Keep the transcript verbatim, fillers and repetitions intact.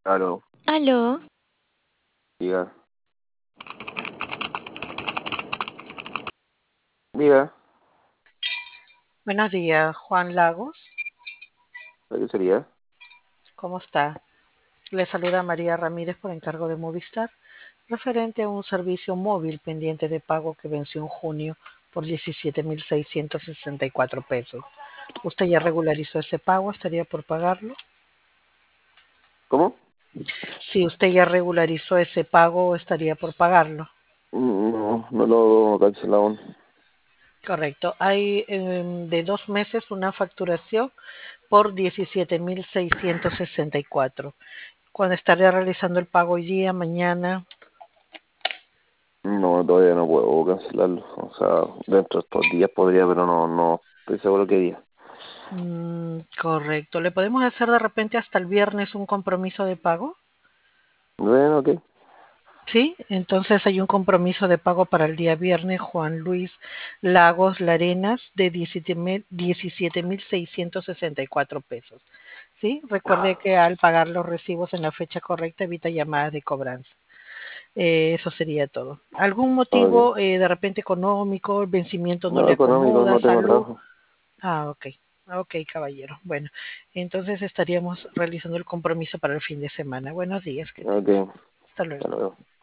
Claro, Aló, diga, diga, Buenos días, Juan Lagos. ¿qué sería? ¿Cómo está? Le saluda María Ramírez por encargo de Movistar, referente a un servicio móvil pendiente de pago que venció en junio por diecisiete mil seiscientos sesenta y cuatro pesos. ¿Usted ya regularizó ese pago? ¿Estaría por pagarlo? ¿Cómo? Si usted ya regularizó ese pago, ¿estaría por pagarlo? Mm, No, no lo cancelado aún. Correcto. Hay em, de dos meses una facturación por diecisiete mil seiscientos sesenta y cuatro. Cuando estaría realizando el pago hoy día, mañana. No, todavía no puedo cancelarlo. O sea, dentro de estos días podría, pero no, no estoy seguro qué día. Mm, correcto. ¿Le podemos hacer de repente hasta el viernes un compromiso de pago? Bueno, ok. Sí, entonces hay un compromiso de pago para el día viernes, Juan Luis Lagos Larenas, de diecisiete mil seiscientos sesenta y cuatro pesos. Sí, recuerde que al pagar los recibos en la fecha correcta evita llamadas de cobranza. Eh, eso sería todo. ¿Algún Ok. motivo eh, de repente económico, el vencimiento no No, le económico, acomoda, no tengo salud? trabajo. Ah, ok. Ok, caballero. Bueno, entonces estaríamos realizando el compromiso para el fin de semana. Buenos días, que Ok, tenga. Hasta luego. hasta luego.